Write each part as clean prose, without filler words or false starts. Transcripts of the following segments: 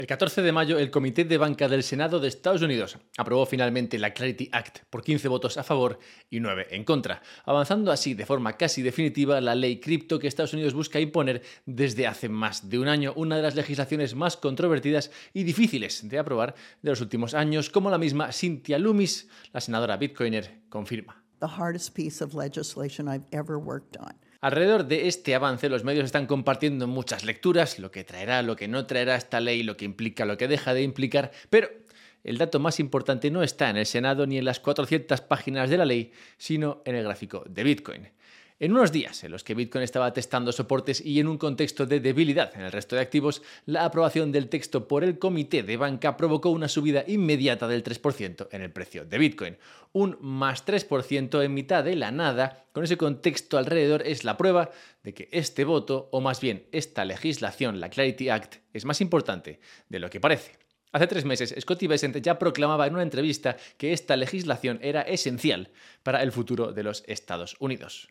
El 14 de mayo, el Comité de Banca del Senado de Estados Unidos aprobó finalmente la Clarity Act por 15 votos a favor y 9 en contra, avanzando así de forma casi definitiva la ley cripto que Estados Unidos busca imponer desde hace más de un año, una de las legislaciones más controvertidas y difíciles de aprobar de los últimos años, como la misma Cynthia Lummis, la senadora bitcoiner, confirma. The hardest piece of legislation I've ever worked on. Alrededor de este avance, los medios están compartiendo muchas lecturas, lo que traerá, lo que no traerá esta ley, lo que implica, lo que deja de implicar, pero el dato más importante no está en el Senado ni en las 400 páginas de la ley, sino en el gráfico de Bitcoin. En unos días en los que Bitcoin estaba testando soportes y en un contexto de debilidad en el resto de activos, la aprobación del texto por el Comité de Banca provocó una subida inmediata del 3% en el precio de Bitcoin. Un más 3% en mitad de la nada, con ese contexto alrededor, es la prueba de que este voto, o más bien esta legislación, la Clarity Act, es más importante de lo que parece. Hace 3 meses, Scotty Bessent ya proclamaba en una entrevista que esta legislación era esencial para el futuro de los Estados Unidos.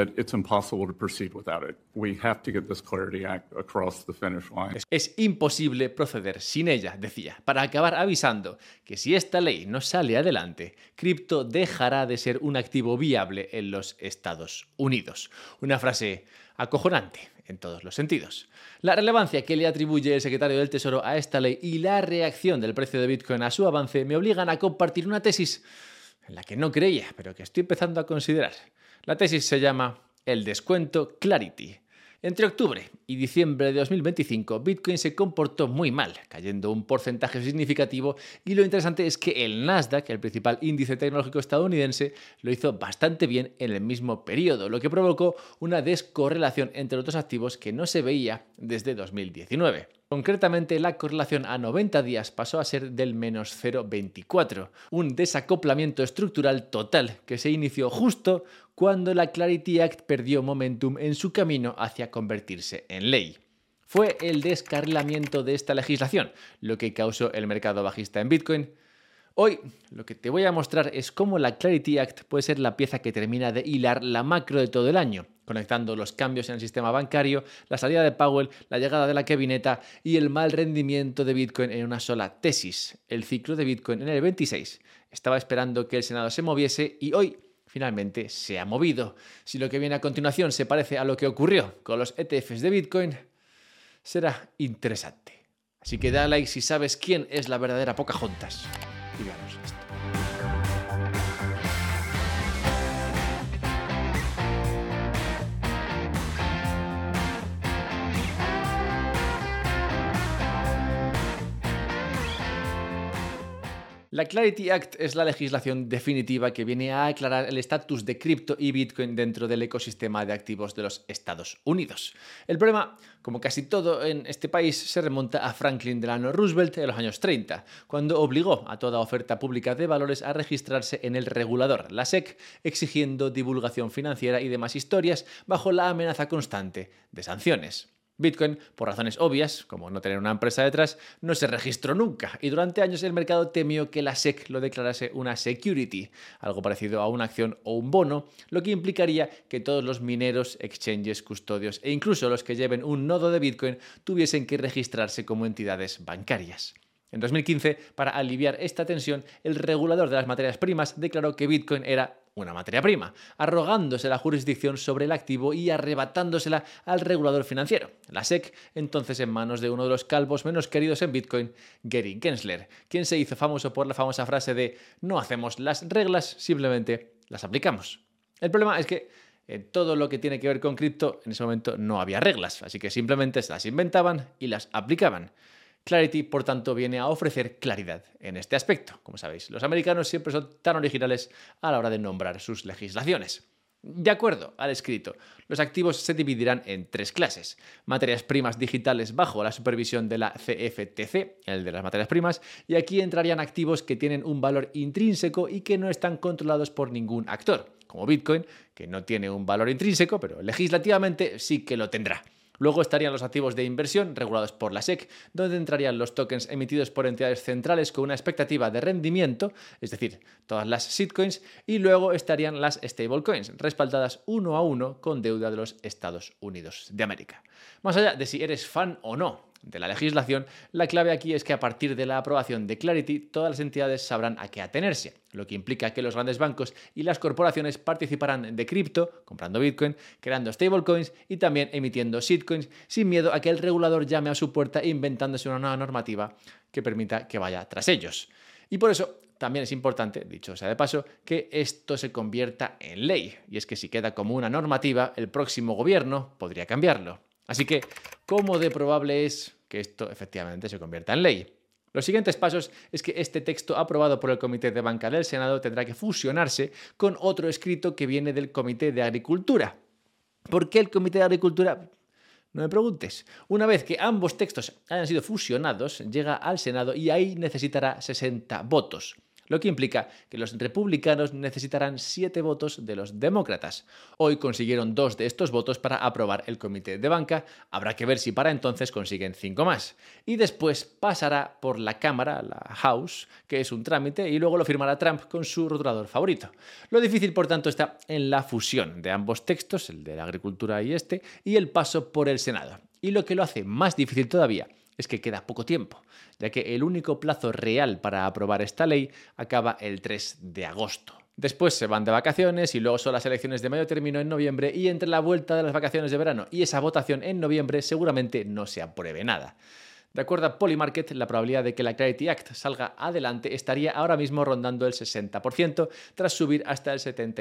Es imposible proceder sin ella, decía, para acabar avisando que si esta ley no sale adelante, cripto dejará de ser un activo viable en los Estados Unidos. Una frase acojonante en todos los sentidos. La relevancia que le atribuye el secretario del Tesoro a esta ley y la reacción del precio de Bitcoin a su avance me obligan a compartir una tesis en la que no creía, pero que estoy empezando a considerar. La tesis se llama el descuento Clarity. Entre octubre y diciembre de 2025, Bitcoin se comportó muy mal, cayendo un porcentaje significativo, y lo interesante es que el Nasdaq, el principal índice tecnológico estadounidense, lo hizo bastante bien en el mismo periodo, lo que provocó una descorrelación entre los dos activos que no se veía desde 2019. Concretamente, la correlación a 90 días pasó a ser del menos 0,24, un desacoplamiento estructural total que se inició justo cuando la Clarity Act perdió momentum en su camino hacia convertirse en ley. Fue el descarrilamiento de esta legislación lo que causó el mercado bajista en Bitcoin. Hoy lo que te voy a mostrar es cómo la Clarity Act puede ser la pieza que termina de hilar la macro de todo el año, conectando los cambios en el sistema bancario, la salida de Powell, la llegada de la kevineta y el mal rendimiento de Bitcoin en una sola tesis. El ciclo de Bitcoin en el 26 estaba esperando que el Senado se moviese y hoy finalmente se ha movido. Si lo que viene a continuación se parece a lo que ocurrió con los ETFs de Bitcoin, será interesante. Así que da like si sabes quién es la verdadera Pocahontas. Y veamos esto. La Clarity Act es la legislación definitiva que viene a aclarar el estatus de cripto y Bitcoin dentro del ecosistema de activos de los Estados Unidos. El problema, como casi todo en este país, se remonta a Franklin Delano Roosevelt en los años 30, cuando obligó a toda oferta pública de valores a registrarse en el regulador, la SEC, exigiendo divulgación financiera y demás historias bajo la amenaza constante de sanciones. Bitcoin, por razones obvias, como no tener una empresa detrás, no se registró nunca y durante años el mercado temió que la SEC lo declarase una security, algo parecido a una acción o un bono, lo que implicaría que todos los mineros, exchanges, custodios e incluso los que lleven un nodo de Bitcoin tuviesen que registrarse como entidades bancarias. En 2015, para aliviar esta tensión, el regulador de las materias primas declaró que Bitcoin era una materia prima, arrogándose la jurisdicción sobre el activo y arrebatándosela al regulador financiero, la SEC, entonces en manos de uno de los calvos menos queridos en Bitcoin, Gary Gensler, quien se hizo famoso por la famosa frase de "no hacemos las reglas, simplemente las aplicamos". El problema es que en todo lo que tiene que ver con cripto, en ese momento no había reglas, así que simplemente se las inventaban y las aplicaban. Clarity, por tanto, viene a ofrecer claridad en este aspecto. Como sabéis, los americanos siempre son tan originales a la hora de nombrar sus legislaciones. De acuerdo al escrito, los activos se dividirán en 3 clases. Materias primas digitales bajo la supervisión de la CFTC, el de las materias primas, y aquí entrarían activos que tienen un valor intrínseco y que no están controlados por ningún actor, como Bitcoin, que no tiene un valor intrínseco, pero legislativamente sí que lo tendrá. Luego estarían los activos de inversión regulados por la SEC, donde entrarían los tokens emitidos por entidades centrales con una expectativa de rendimiento, es decir, todas las shitcoins, y luego estarían las stablecoins, respaldadas uno a uno con deuda de los Estados Unidos de América. Más allá de si eres fan o no de la legislación, la clave aquí es que a partir de la aprobación de Clarity, todas las entidades sabrán a qué atenerse, lo que implica que los grandes bancos y las corporaciones participarán de cripto, comprando Bitcoin, creando stablecoins y también emitiendo shitcoins, sin miedo a que el regulador llame a su puerta inventándose una nueva normativa que permita que vaya tras ellos. Y por eso también es importante, dicho sea de paso, que esto se convierta en ley. Y es que si queda como una normativa, el próximo gobierno podría cambiarlo. Así que, ¿cómo de probable es que esto efectivamente se convierta en ley? Los siguientes pasos es que este texto aprobado por el Comité de Banca del Senado tendrá que fusionarse con otro escrito que viene del Comité de Agricultura. ¿Por qué el Comité de Agricultura? No me preguntes. Una vez que ambos textos hayan sido fusionados, llega al Senado y ahí necesitará 60 votos. Lo que implica que los republicanos necesitarán 7 votos de los demócratas. Hoy consiguieron 2 de estos votos para aprobar el comité de banca, habrá que ver si para entonces consiguen 5 más. Y después pasará por la Cámara, la House, que es un trámite, y luego lo firmará Trump con su rotulador favorito. Lo difícil, por tanto, está en la fusión de ambos textos, el de la agricultura y el paso por el Senado. Y lo que lo hace más difícil todavía es que queda poco tiempo, ya que el único plazo real para aprobar esta ley acaba el 3 de agosto. Después se van de vacaciones y luego son las elecciones de medio término en noviembre y entre la vuelta de las vacaciones de verano y esa votación en noviembre seguramente no se apruebe nada. De acuerdo a Polymarket, la probabilidad de que la Clarity Act salga adelante estaría ahora mismo rondando el 60%, tras subir hasta el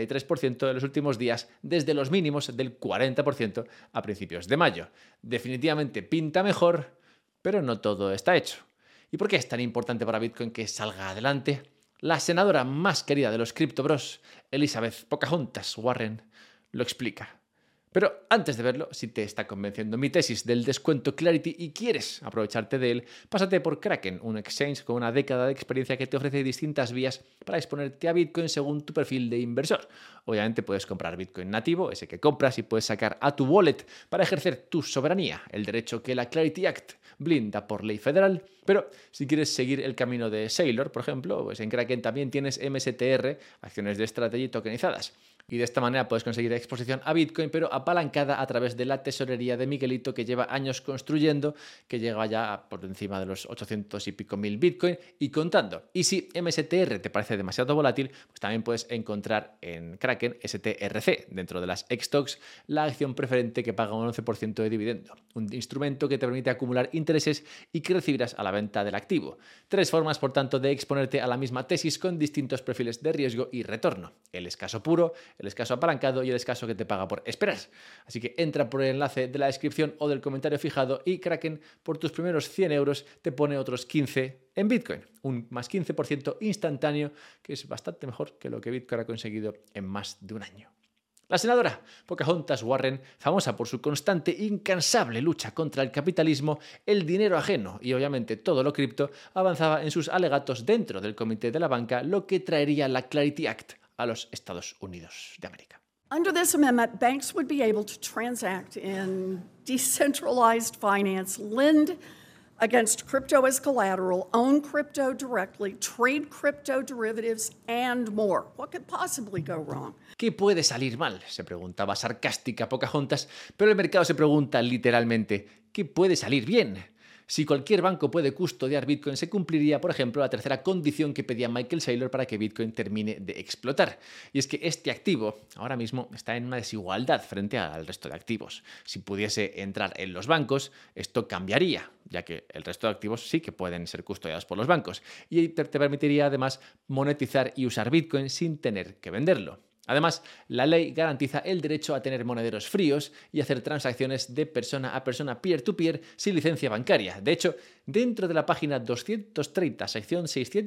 73% en los últimos días, desde los mínimos del 40% a principios de mayo. Definitivamente pinta mejor, pero no todo está hecho. ¿Y por qué es tan importante para Bitcoin que salga adelante? La senadora más querida de los Crypto Bros, Elizabeth Pocahontas Warren, lo explica. Pero antes de verlo, si te está convenciendo mi tesis del descuento Clarity y quieres aprovecharte de él, pásate por Kraken, un exchange con una década de experiencia que te ofrece distintas vías para exponerte a Bitcoin según tu perfil de inversor. Obviamente puedes comprar Bitcoin nativo, ese que compras, y puedes sacar a tu wallet para ejercer tu soberanía, el derecho que la Clarity Act blinda por ley federal. Pero si quieres seguir el camino de Saylor, por ejemplo, pues en Kraken también tienes MSTR, acciones de estrategia tokenizadas. Y de esta manera puedes conseguir exposición a Bitcoin, pero apalancada a través de la tesorería de Miguelito, que lleva años construyendo, que llega ya por encima de los 800 y pico mil Bitcoin y contando. Y si MSTR te parece demasiado volátil, pues también puedes encontrar en Kraken STRC, dentro de las Xtox, la acción preferente que paga un 11% de dividendo. Un instrumento que te permite acumular intereses y que recibirás a la venta del activo. 3 formas, por tanto, de exponerte a la misma tesis con distintos perfiles de riesgo y retorno. El escaso puro, el escaso apalancado y el escaso que te paga por esperar. Así que entra por el enlace de la descripción o del comentario fijado y Kraken por tus primeros 100 euros te pone otros 15 en Bitcoin. Un más 15% instantáneo que es bastante mejor que lo que Bitcoin ha conseguido en más de un año. La senadora Pocahontas Warren, famosa por su constante e incansable lucha contra el capitalismo, el dinero ajeno y obviamente todo lo cripto, avanzaba en sus alegatos dentro del Comité de la Banca, lo que traería la Clarity Act a los Estados Unidos de América. Under this amendment, banks would be able to transact in decentralized finance, lend against crypto as collateral, own crypto directly, trade crypto derivatives, and more. What could possibly go wrong? ¿Qué puede salir mal?, se preguntaba sarcástica Pocahontas, pero el mercado se pregunta literalmente, ¿qué puede salir bien? Si cualquier banco puede custodiar Bitcoin, se cumpliría, por ejemplo, la tercera condición que pedía Michael Saylor para que Bitcoin termine de explotar. Y es que este activo ahora mismo está en una desigualdad frente al resto de activos. Si pudiese entrar en los bancos, esto cambiaría, ya que el resto de activos sí que pueden ser custodiados por los bancos. Y te permitiría además monetizar y usar Bitcoin sin tener que venderlo. Además, la ley garantiza el derecho a tener monederos fríos y hacer transacciones de persona a persona peer-to-peer sin licencia bancaria. De hecho, dentro de la página 230, sección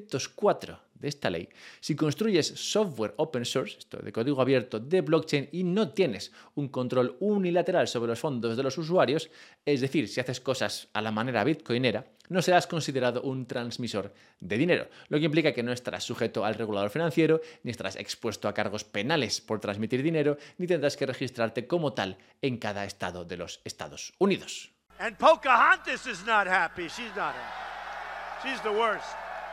604 de esta ley, si construyes software open source, esto de código abierto de blockchain, y no tienes un control unilateral sobre los fondos de los usuarios, es decir, si haces cosas a la manera bitcoinera, no serás considerado un transmisor de dinero, lo que implica que no estarás sujeto al regulador financiero, ni estarás expuesto a cargos penales por transmitir dinero, ni tendrás que registrarte como tal en cada estado de los Estados Unidos. And Pocahontas is not happy. She's not happy. She's the worst.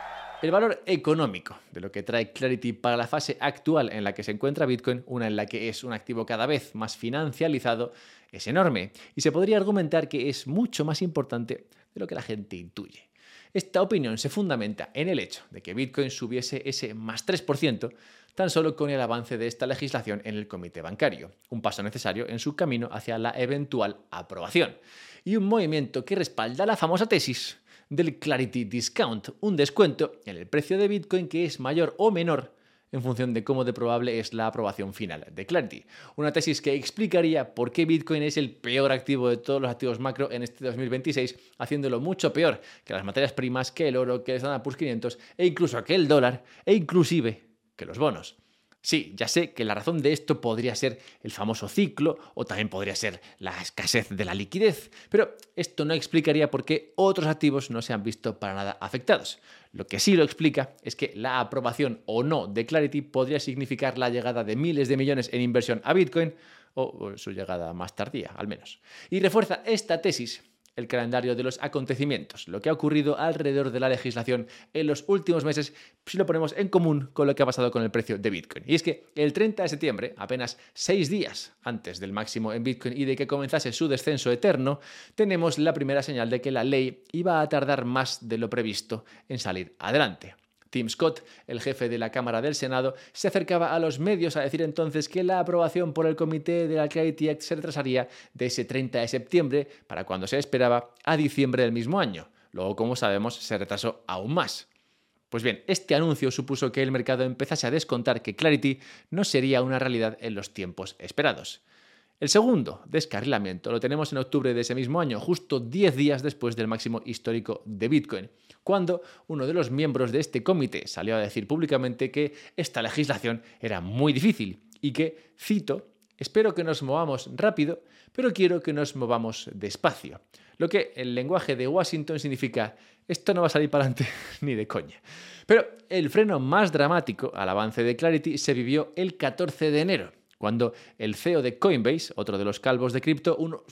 El valor económico de lo que trae Clarity para la fase actual en la que se encuentra Bitcoin, una en la que es un activo cada vez más financializado, es enorme y se podría argumentar que es mucho más importante de lo que la gente intuye. Esta opinión se fundamenta en el hecho de que Bitcoin subiese ese más 3% tan solo con el avance de esta legislación en el comité bancario, un paso necesario en su camino hacia la eventual aprobación, y un movimiento que respalda la famosa tesis del Clarity Discount, un descuento en el precio de Bitcoin que es mayor o menor en función de cómo de probable es la aprobación final de Clarity. Una tesis que explicaría por qué Bitcoin es el peor activo de todos los activos macro en este 2026, haciéndolo mucho peor que las materias primas, que el oro, que el S&P 500 e incluso que el dólar e inclusive que los bonos. Sí, ya sé que la razón de esto podría ser el famoso ciclo o también podría ser la escasez de la liquidez, pero esto no explicaría por qué otros activos no se han visto para nada afectados. Lo que sí lo explica es que la aprobación o no de Clarity podría significar la llegada de miles de millones en inversión a Bitcoin o su llegada más tardía, al menos. Y refuerza esta tesis el calendario de los acontecimientos, lo que ha ocurrido alrededor de la legislación en los últimos meses, si lo ponemos en común con lo que ha pasado con el precio de Bitcoin. Y es que el 30 de septiembre, apenas 6 días antes del máximo en Bitcoin y de que comenzase su descenso eterno, tenemos la primera señal de que la ley iba a tardar más de lo previsto en salir adelante. Tim Scott, el jefe de la Cámara del Senado, se acercaba a los medios a decir entonces que la aprobación por el comité de la Clarity Act se retrasaría de ese 30 de septiembre, para cuando se esperaba, a diciembre del mismo año. Luego, como sabemos, se retrasó aún más. Pues bien, este anuncio supuso que el mercado empezase a descontar que Clarity no sería una realidad en los tiempos esperados. El segundo descarrilamiento lo tenemos en octubre de ese mismo año, justo 10 días después del máximo histórico de Bitcoin, cuando uno de los miembros de este comité salió a decir públicamente que esta legislación era muy difícil y que, cito, espero que nos movamos rápido, pero quiero que nos movamos despacio. Lo que en lenguaje de Washington significa, esto no va a salir para adelante ni de coña. Pero el freno más dramático al avance de Clarity se vivió el 14 de enero, cuando el CEO de Coinbase, otro de los calvos de cripto, uno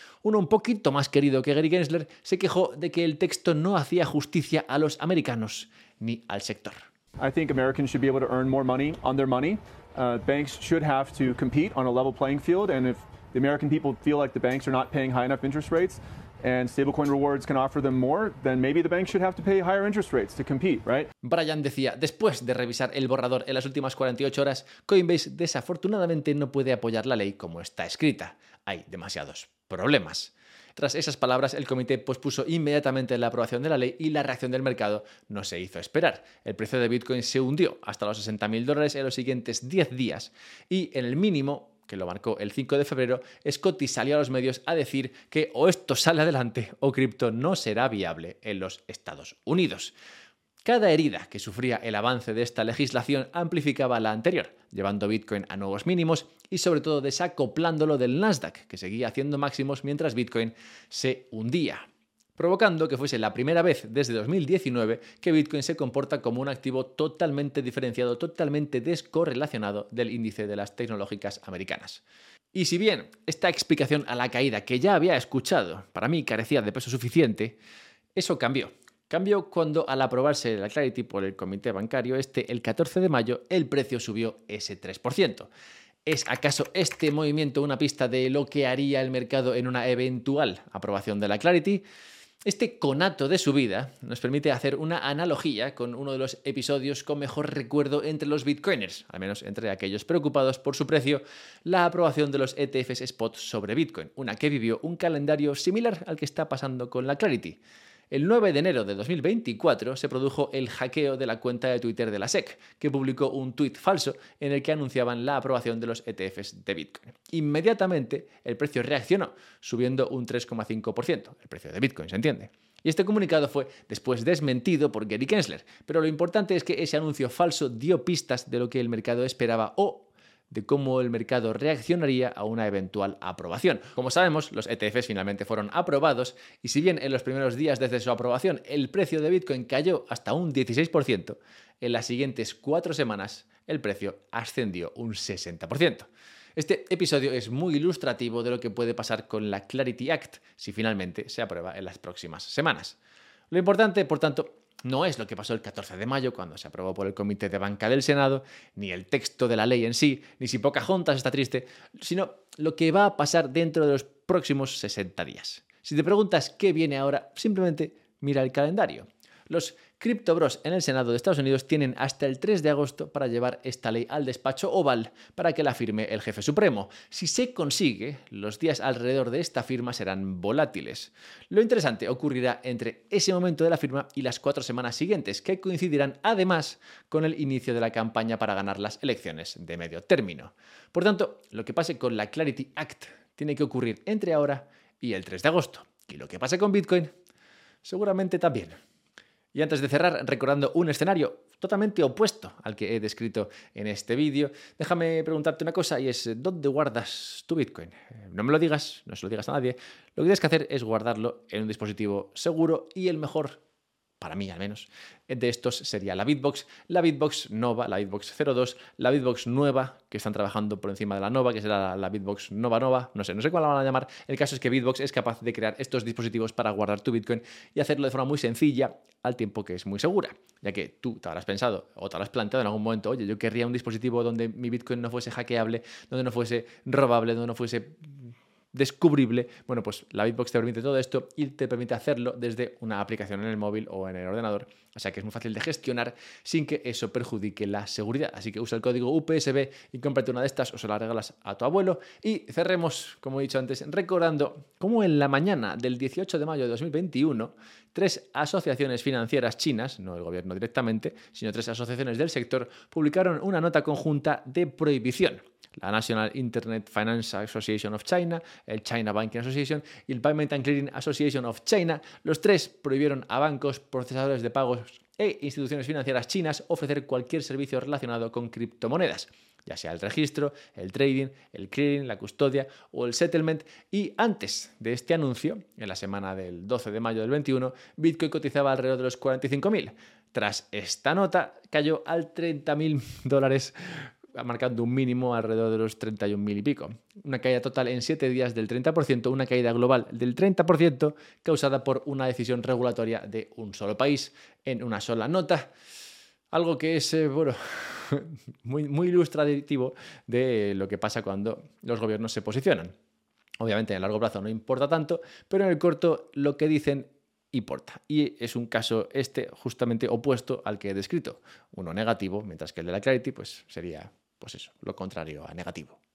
un poquito más querido que Gary Gensler, se quejó de que el texto no hacía justicia a los americanos ni al sector. I think Americans should be able to earn more money on their money. Banks should have to compete on a level playing field, and if the American people feel like the banks are not paying high enough interest rates and stablecoin rewards can offer them more, then maybe the banks should have to pay higher interest rates to compete, right? Brian decía, después de revisar el borrador en las últimas 48 horas, Coinbase desafortunadamente no puede apoyar la ley como está escrita. Hay demasiados problemas. Tras esas palabras, el comité pospuso inmediatamente la aprobación de la ley y la reacción del mercado no se hizo esperar. El precio de Bitcoin se hundió hasta los $60.000 en los siguientes 10 días y en el mínimo, que lo marcó el 5 de febrero, Scotty salió a los medios a decir que o esto sale adelante o cripto no será viable en los Estados Unidos. Cada herida que sufría el avance de esta legislación amplificaba la anterior, llevando Bitcoin a nuevos mínimos y sobre todo desacoplándolo del Nasdaq, que seguía haciendo máximos mientras Bitcoin se hundía, provocando que fuese la primera vez desde 2019 que Bitcoin se comporta como un activo totalmente diferenciado, totalmente descorrelacionado del índice de las tecnológicas americanas. Y si bien esta explicación a la caída que ya había escuchado para mí carecía de peso suficiente, eso cambió. Cambió cuando, al aprobarse la Clarity por el comité bancario, el 14 de mayo, el precio subió ese 3%. ¿Es acaso este movimiento una pista de lo que haría el mercado en una eventual aprobación de la Clarity? Este conato de subida nos permite hacer una analogía con uno de los episodios con mejor recuerdo entre los bitcoiners, al menos entre aquellos preocupados por su precio, la aprobación de los ETFs spot sobre Bitcoin, una que vivió un calendario similar al que está pasando con la Clarity. El 9 de enero de 2024 se produjo el hackeo de la cuenta de Twitter de la SEC, que publicó un tuit falso en el que anunciaban la aprobación de los ETFs de Bitcoin. Inmediatamente el precio reaccionó, subiendo un 3,5%, el precio de Bitcoin, ¿se entiende? Y este comunicado fue después desmentido por Gary Gensler, pero lo importante es que ese anuncio falso dio pistas de lo que el mercado esperaba o de cómo el mercado reaccionaría a una eventual aprobación. Como sabemos, los ETFs finalmente fueron aprobados y si bien en los primeros días desde su aprobación el precio de Bitcoin cayó hasta un 16%, en las siguientes 4 semanas el precio ascendió un 60%. Este episodio es muy ilustrativo de lo que puede pasar con la Clarity Act si finalmente se aprueba en las próximas semanas. Lo importante, por tanto, No es lo que pasó el 14 de mayo cuando se aprobó por el Comité de Banca del Senado, ni el texto de la ley en sí, ni si Pocahontas está triste, sino lo que va a pasar dentro de los próximos 60 días. Si te preguntas qué viene ahora, simplemente mira el calendario. Los Crypto Bros en el Senado de Estados Unidos tienen hasta el 3 de agosto para llevar esta ley al despacho Oval para que la firme el jefe supremo. Si se consigue, los días alrededor de esta firma serán volátiles. Lo interesante ocurrirá entre ese momento de la firma y las 4 semanas siguientes, que coincidirán además con el inicio de la campaña para ganar las elecciones de medio término. Por tanto, lo que pase con la Clarity Act tiene que ocurrir entre ahora y el 3 de agosto. Y lo que pase con Bitcoin, seguramente también. Y antes de cerrar, recordando un escenario totalmente opuesto al que he descrito en este vídeo, déjame preguntarte una cosa y es ¿dónde guardas tu Bitcoin? No me lo digas, no se lo digas a nadie. Lo que tienes que hacer es guardarlo en un dispositivo seguro y el mejor, para mí al menos, de estos sería la Bitbox Nova, la Bitbox 02, la Bitbox nueva, que están trabajando por encima de la Nova, que será la Bitbox Nova, no sé cuál la van a llamar. El caso es que Bitbox es capaz de crear estos dispositivos para guardar tu Bitcoin y hacerlo de forma muy sencilla, al tiempo que es muy segura, ya que tú te habrás pensado o te habrás planteado en algún momento, oye, yo querría un dispositivo donde mi Bitcoin no fuese hackeable, donde no fuese robable, donde no fuese descubrible. Bueno, pues la Bitbox te permite todo esto y te permite hacerlo desde una aplicación en el móvil o en el ordenador. O sea que es muy fácil de gestionar sin que eso perjudique la seguridad. Así que usa el código UPSB y cómprate una de estas o se la regalas a tu abuelo. Y cerremos, como he dicho antes, recordando cómo en la mañana del 18 de mayo de 2021, 3 asociaciones financieras chinas, no el gobierno directamente, sino 3 asociaciones del sector, publicaron una nota conjunta de prohibición. La National Internet Finance Association of China, el China Banking Association y el Payment and Clearing Association of China, los 3 prohibieron a bancos, procesadores de pagos e instituciones financieras chinas ofrecer cualquier servicio relacionado con criptomonedas, ya sea el registro, el trading, el clearing, la custodia o el settlement. Y antes de este anuncio, en la semana del 12 de mayo del 21, Bitcoin cotizaba alrededor de los 45.000. Tras esta nota, cayó al $30.000, marcando un mínimo alrededor de los 31.000 y pico. Una caída total en 7 días del 30%, una caída global del 30% causada por una decisión regulatoria de un solo país en una sola nota. Algo que es, muy ilustrativo de lo que pasa cuando los gobiernos se posicionan. Obviamente en el largo plazo no importa tanto, pero en el corto lo que dicen importa. Y es un caso justamente opuesto al que he descrito. Uno negativo, mientras que el de la Clarity sería lo contrario a negativo.